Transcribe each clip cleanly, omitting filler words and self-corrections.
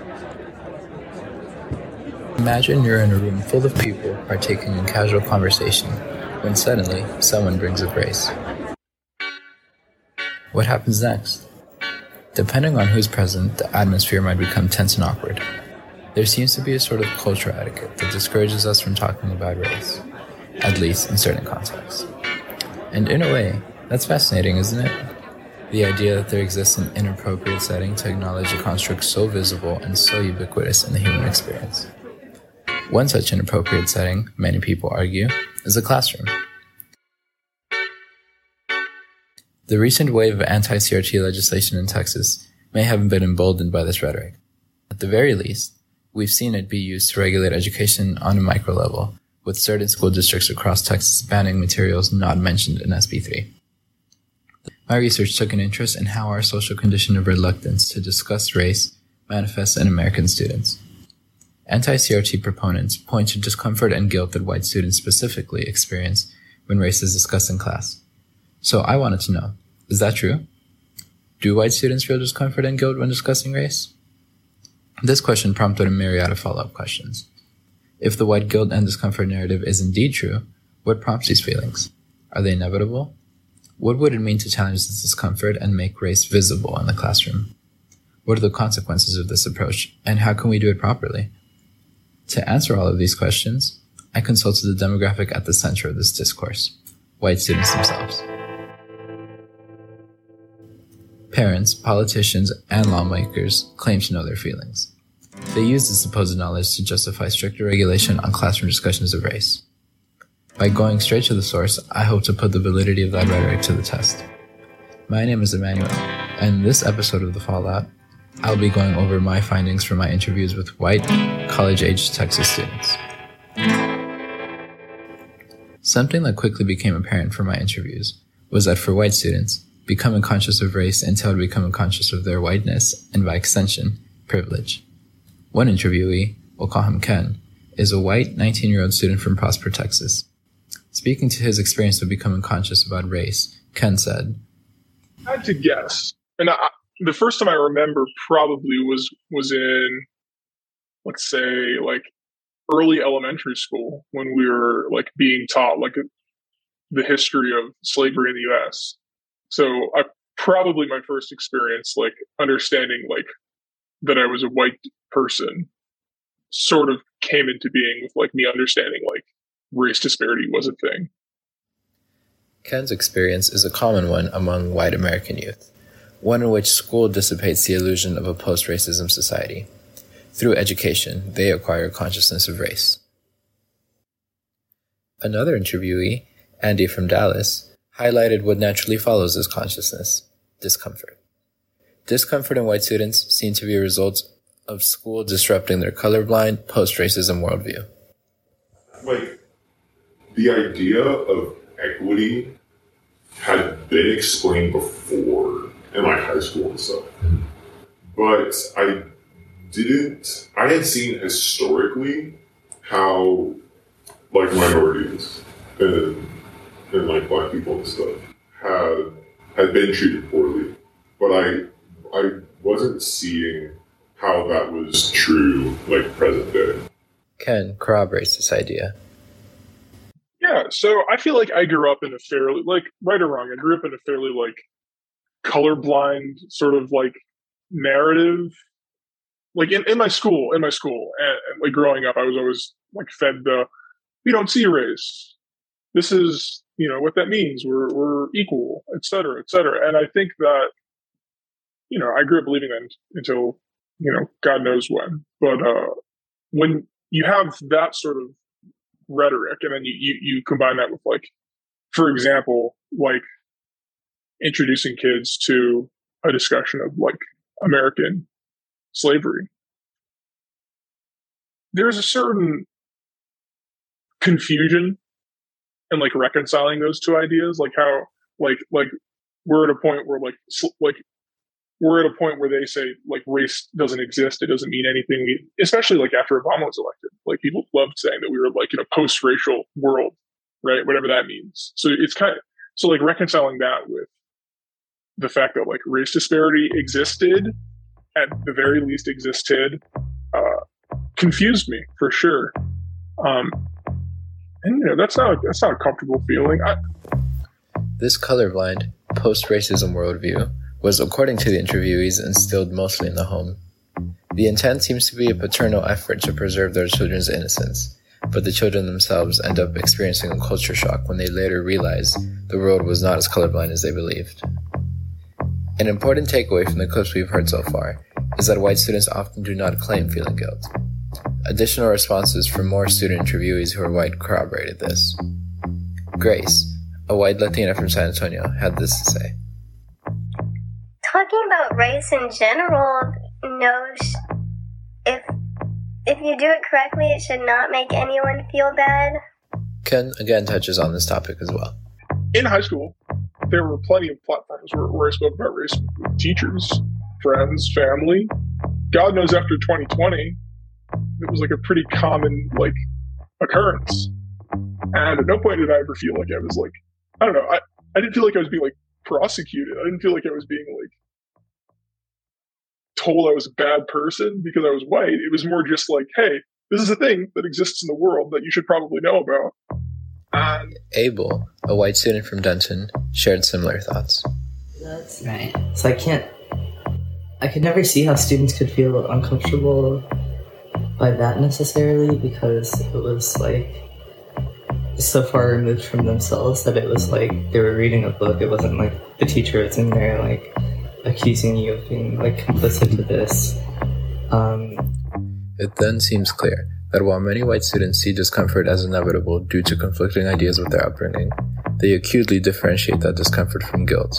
Imagine you're in a room full of people partaking in casual conversation when suddenly someone brings up race. What happens next? Depending on who's present, the atmosphere might become tense and awkward. There seems to be a sort of cultural etiquette that discourages us from talking about race, at least in certain contexts. And in a way, that's fascinating, isn't it? The idea that there exists an inappropriate setting to acknowledge a construct so visible and so ubiquitous in the human experience. One such inappropriate setting, many people argue, is the classroom. The recent wave of anti-CRT legislation in Texas may have been emboldened by this rhetoric. At the very least, we've seen it be used to regulate education on a micro level, with certain school districts across Texas banning materials not mentioned in SB 3. My research took an interest in how our social condition of reluctance to discuss race manifests in American students. Anti-CRT proponents point to discomfort and guilt that white students specifically experience when race is discussed in class. So I wanted to know, is that true? Do white students feel discomfort and guilt when discussing race? This question prompted a myriad of follow-up questions. If the white guilt and discomfort narrative is indeed true, what prompts these feelings? Are they inevitable? What would it mean to challenge this discomfort and make race visible in the classroom? What are the consequences of this approach, and how can we do it properly? To answer all of these questions, I consulted the demographic at the center of this discourse, white students themselves. Parents, politicians, and lawmakers claim to know their feelings. They use this supposed knowledge to justify stricter regulation on classroom discussions of race. By going straight to the source, I hope to put the validity of that rhetoric to the test. My name is Emmanuel, and in this episode of The Fallout, I'll be going over my findings from my interviews with white, college-aged Texas students. Something that quickly became apparent from my interviews was that for white students, becoming conscious of race entailed becoming conscious of their whiteness, and by extension, privilege. One interviewee, we'll call him Ken, is a white 19-year-old student from Prosper, Texas. Speaking to his experience of becoming conscious about race, Ken said, I had to guess. And the first time I remember probably was in, let's say, like early elementary school when we were like being taught like the history of slavery in the U.S. So probably my first experience, like understanding like that I was a white person sort of came into being with like me understanding like race disparity was a thing. Ken's experience is a common one among white American youth, one in which school dissipates the illusion of a post-racism society. Through education, they acquire consciousness of race. Another interviewee, Andy from Dallas, highlighted what naturally follows this consciousness: discomfort. Discomfort in white students seem to be a result of school disrupting their colorblind, post-racism worldview. Like, the idea of equity had been explained before in like high school and stuff. But I had seen historically how like minorities and like black people and stuff had been treated poorly. But I wasn't seeing how that was true like present day. Ken corroborates this idea. Yeah, so I feel like I grew up in a fairly, like, right or wrong, I grew up in a fairly, like, colorblind sort of, like, narrative. Like, in my school, and like, growing up, I was always, like, fed we don't see race. This is, you know, what that means. We're equal, et cetera, et cetera. And I think that, you know, I grew up believing that until, you know, God knows when. But when you have that sort of rhetoric, and then you combine that with, like, for example, like introducing kids to a discussion of like American slavery, there's a certain confusion and like reconciling those two ideas, like how like we're at a point where we're at a point where they say like race doesn't exist, it doesn't mean anything, especially like after Obama was elected. Like people loved saying that we were like in a post-racial world, right? Whatever that means. So it's kind of, so like reconciling that with the fact that like race disparity existed, at the very least existed, confused me for sure. Um, and that's not a comfortable feeling. This colorblind, post-racism worldview was, according to the interviewees, instilled mostly in the home. The intent seems to be a paternal effort to preserve their children's innocence, but the children themselves end up experiencing a culture shock when they later realize the world was not as colorblind as they believed. An important takeaway from the clips we've heard so far is that white students often do not claim feeling guilt. Additional responses from more student interviewees who are white corroborated this. Grace, a white Latina from San Antonio, had this to say. Talking about race in general, if you do it correctly, it should not make anyone feel bad. Ken again touches on this topic as well. In high school, there were plenty of platforms where I spoke about race with teachers, friends, family. God knows after 2020, it was like a pretty common occurrence. And at no point did I ever feel like I was I don't know, I didn't feel like I was being prosecuted. I didn't feel like I was being told I was a bad person because I was white. It was more just hey, this is a thing that exists in the world that you should probably know about. And Abel, a white student from Denton, shared similar thoughts. That's right. So I could never see how students could feel uncomfortable by that necessarily, because it was so far removed from themselves that it was they were reading a book. It wasn't the teacher was in there accusing you of being complicit to this. It then seems clear that while many white students see discomfort as inevitable due to conflicting ideas with their upbringing, they acutely differentiate that discomfort from guilt.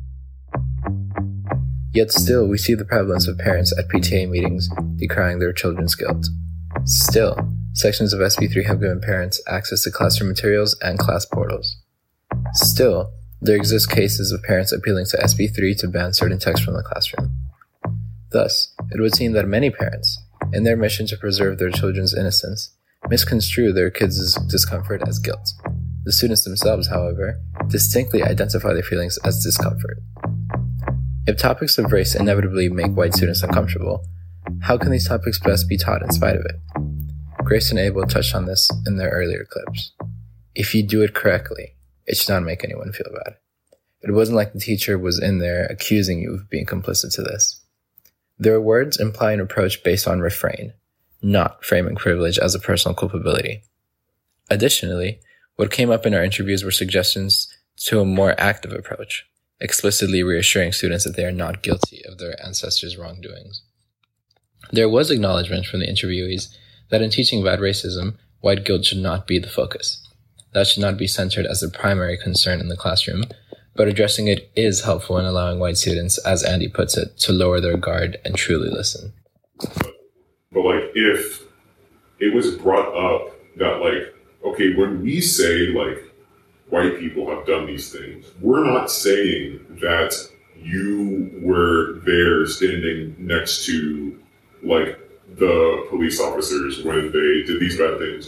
Yet still, we see the prevalence of parents at PTA meetings decrying their children's guilt. Still, sections of SB3 have given parents access to classroom materials and class portals. Still, there exist cases of parents appealing to SB3 to ban certain texts from the classroom. Thus, it would seem that many parents, in their mission to preserve their children's innocence, misconstrue their kids' discomfort as guilt. The students themselves, however, distinctly identify their feelings as discomfort. If topics of race inevitably make white students uncomfortable, how can these topics best be taught in spite of it? Grace and Abel touched on this in their earlier clips. If you do it correctly, it should not make anyone feel bad. It wasn't like the teacher was in there accusing you of being complicit to this. Their words imply an approach based on refrain, not framing privilege as a personal culpability. Additionally, what came up in our interviews were suggestions to a more active approach, explicitly reassuring students that they are not guilty of their ancestors' wrongdoings. There was acknowledgement from the interviewees that in teaching about racism, white guilt should not be the focus. That should not be centered as the primary concern in the classroom, but addressing it is helpful in allowing white students, as Andy puts it, to lower their guard and truly listen. But if it was brought up that okay, when we say white people have done these things, we're not saying that you were there standing next to the police officers when they did these bad things,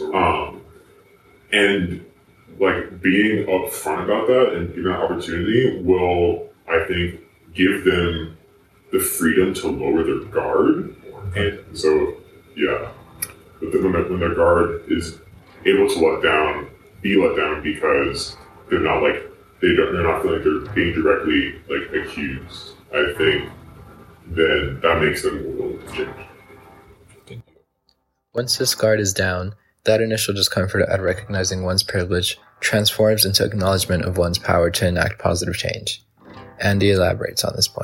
and being upfront about that and giving that opportunity will, I think, give them the freedom to lower their guard. And so, yeah, but then when their guard is able to be let down because they're not they're not feeling like they're being directly accused, I think then that makes them more willing to change. Once this guard is down, that initial discomfort at recognizing one's privilege transforms into acknowledgement of one's power to enact positive change. Andy elaborates on this point.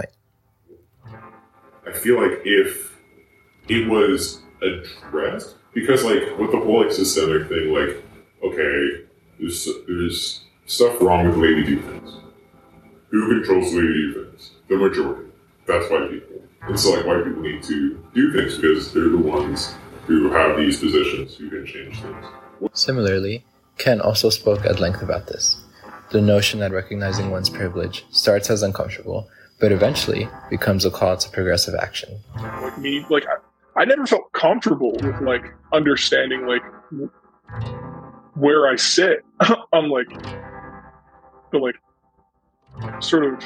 I feel if it was addressed, because with the whole systemic thing, okay, there's stuff wrong with the way we do things. Who controls the way we do things? The majority. That's white people. And so white people need to do things because they're the ones who have these positions who can change things. Similarly, Ken also spoke at length about this. The notion that recognizing one's privilege starts as uncomfortable, but eventually becomes a call to progressive action. I never felt comfortable with understanding where I sit on the sort of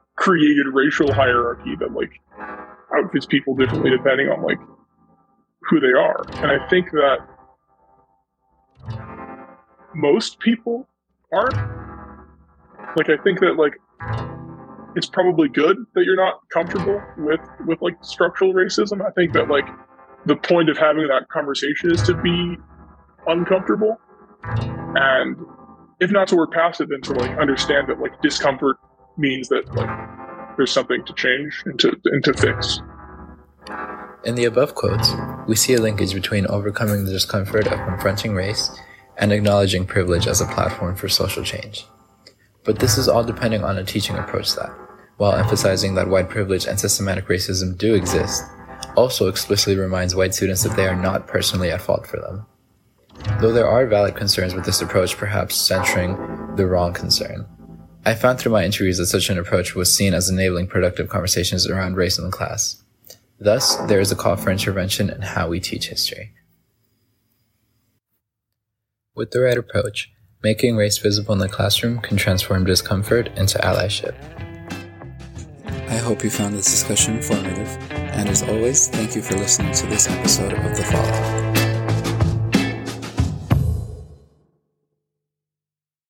created racial hierarchy that outfits people differently depending on who they are. And I think that most people aren't. Like, I think that, like, it's probably good that you're not comfortable with like structural racism. I think that, like, the point of having that conversation is to be uncomfortable, and if not to work past it, then to, like, understand that, like, discomfort means that, like, there's something to change and to fix. In the above quotes, we see a linkage between overcoming the discomfort of confronting race and acknowledging privilege as a platform for social change. But this is all depending on a teaching approach that, while emphasizing that white privilege and systematic racism do exist, also explicitly reminds white students that they are not personally at fault for them. Though there are valid concerns with this approach perhaps centering the wrong concern, I found through my interviews that such an approach was seen as enabling productive conversations around race in the class. Thus, there is a call for intervention in how we teach history. With the right approach, making race visible in the classroom can transform discomfort into allyship. I hope you found this discussion informative, and as always, thank you for listening to this episode of The Fallout.